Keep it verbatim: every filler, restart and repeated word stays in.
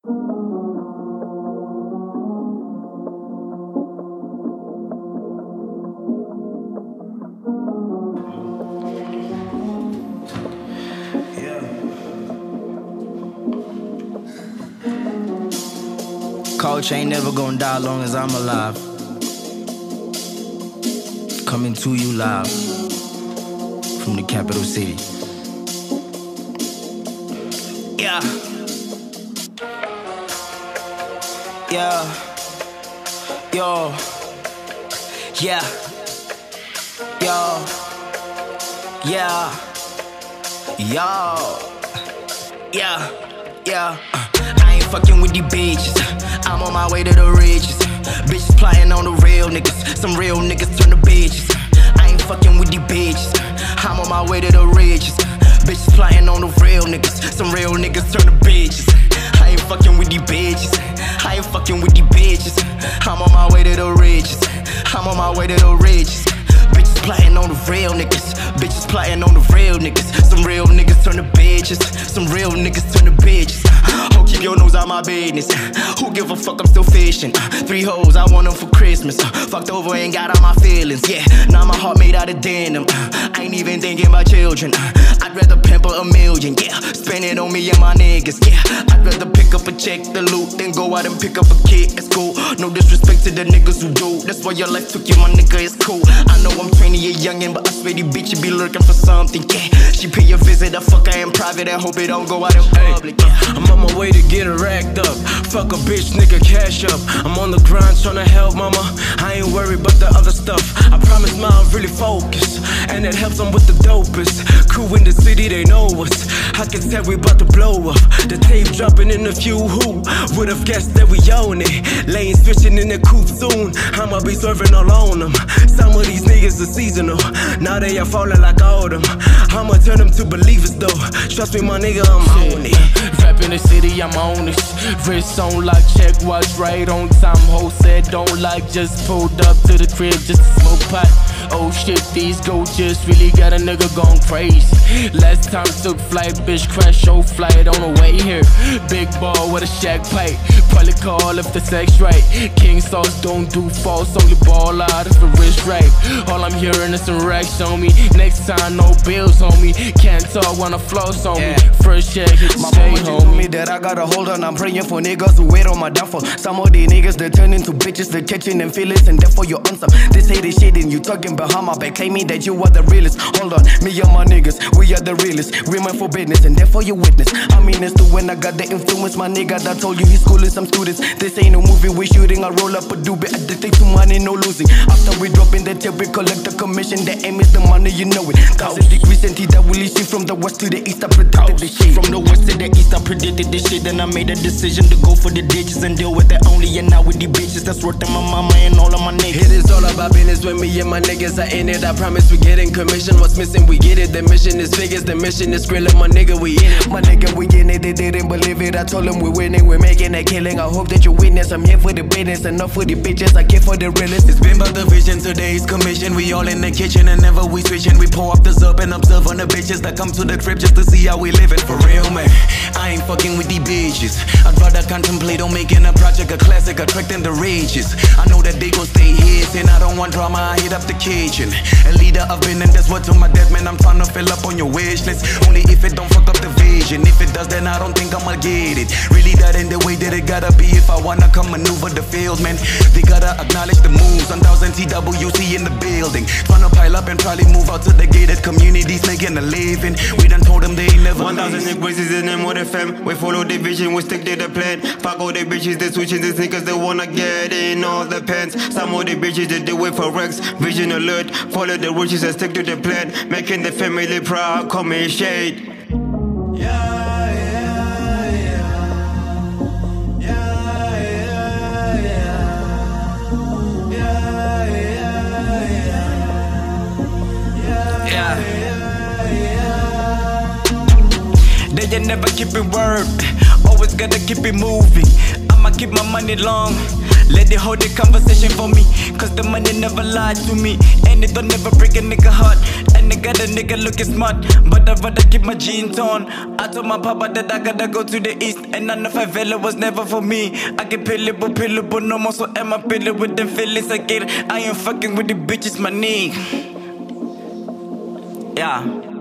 Culture ain't never gonna die long as I'm alive. Coming to you live from the capital city. Yeah. Yeah. Yo. Yeah. Yo. Yeah. Yo. Yeah. Yeah. I ain't fucking with these bitches. I'm on my way to the riches. Bitches plotting on the real niggas. Some real niggas turn to bitches. I ain't fucking with these bitches. I'm on my way to the riches. Bitches plotting on the real niggas. Some real niggas turn to bitches. I ain't fucking with these bitches. I ain't fucking with these bitches. I'm on my way to the riches. I'm on my way to the riches. Bitches plotting on the real niggas. Bitches plotting on the real niggas. Some real niggas turn to bitches. Some real niggas turn to bitches. Oh, keep your nose out my business. Who give a fuck, I'm still fishing. Three hoes, I want them for Christmas. Fucked over, ain't got all my feelings. Yeah, now my heart made out of denim. I ain't even thinking about children. I'd rather pamper a million, yeah. Spend it on me and my niggas, yeah. I'd rather pick up a check, the loot, than go out and pick up a kid. It's cool. No disrespect to the niggas who do. That's why your life took you, my nigga, it's cool. I know I'm twenty, a youngin', but I swear these bitches be lurking for something, yeah. She pay a visit, I fuck her in private and hope it don't go out in public, yeah. I'm on my way to get it racked up. Fuck a bitch, nigga, cash up. I'm on the grind tryna help mama. I ain't worried about the other stuff. I promise ma I'm really focused, and it helps them with the dopest. Crew in the city, they know us. I can tell we about to blow up. The tape dropping in a few. Who would've guessed that we own it? Lanes fishing in the coupe soon. I'ma be serving all on them. Some of these niggas are seasonal. Now they are falling like autumn. I'ma turn them to believers though. Trust me, my nigga, I'm on it. Rap in the city, I'm on it. Wrist on lock, check watch right on time. Ho said don't like, just pulled up to the crib just to smoke pot. Oh shit, these just really got a nigga gone crazy. Last time took flight, bitch crash show flight on the way here. Big ball with a shack pipe, probably call if the sex right. King sauce don't do false, only ball out if the wrist right. All I'm hearing is some racks on me. Next time no bills on me. Can't talk when I floss on yeah. me. First check hit the my stay mama home. told me that I gotta hold on. I'm praying for niggas who wait on my downfall. Some of these niggas they turn into bitches, they catching them feelings, and therefore you on some. This hate is shit and you talking behind my back, claiming that you are the realest. Hold on, me and my niggas, we are the realest. We meant for business and therefore you witness. I mean it's too when I got the influence. My nigga that told you he's schooling some students. This ain't no movie, we shooting. I roll up a doobie, addicted to money, no losing. After we drop in the tape, we collect the commission. The aim is the money, you know it. Thousand degrees and T that will lead you from the west to the east. I predicted this shit. From the west to the east, I predicted this shit. Then I made a decision to go for the ditches and deal with that only. And now with these bitches that's worth my mama and all of my niggas. It is all about business when me and my niggas are in it. I promise we getting commission. What's missing, we get it. The mission is figures, the mission is grilling. My nigga, we in it. My nigga, we in it, they didn't believe it. I told them we're winning, we're making a killing. I hope that you witness. I'm here for the business, enough for the bitches. I care for the realest. It's been about the vision, today's commission. We all in the kitchen and never we switching. We pour up the sub and observe on the bitches that come to the crib just to see how we living. For real, man, I ain't fucking with these bitches. I'd rather contemplate on making a project a classic, attracting the rages. I know that they gon' stay here, and I don't want drama, I hit up the kitchen. A leader I've been, and that's what to my death, man. I'm trying to fill up on your wish list. Only if it don't fuck up the vision. If it does, then I don't think I'ma get it. Really, that ain't the way that it gotta be. If I wanna come maneuver the field, man, they gotta acknowledge the moves. one thousand T W C in the building. Tryna pile up and probably move out to the gated communities, making a living. We done told them they ain't never one thousand degrees is in them with F M. We follow the vision, we stick to the plan. Fuck all the bitches, they switching the sneakers, they wanna get in all the pants. Some of the bitches, they do it for Rex. Vision alert, follow the riches and stick to the plan. Making the family proud, call me shade. They never keep it word. Always always gotta keep it moving. I'ma keep my money long. Let it hold the conversation for me, cause the money never lied to me. And it don't never break a nigga heart. And I got a nigga looking smart, but I'd rather keep my jeans on. I told my papa that I gotta go to the east, and I know favela was never for me. I get pillable, pillable, no more, so am I pilling with them feelings I get. I ain't fucking with the bitches, my nigga. Yeah.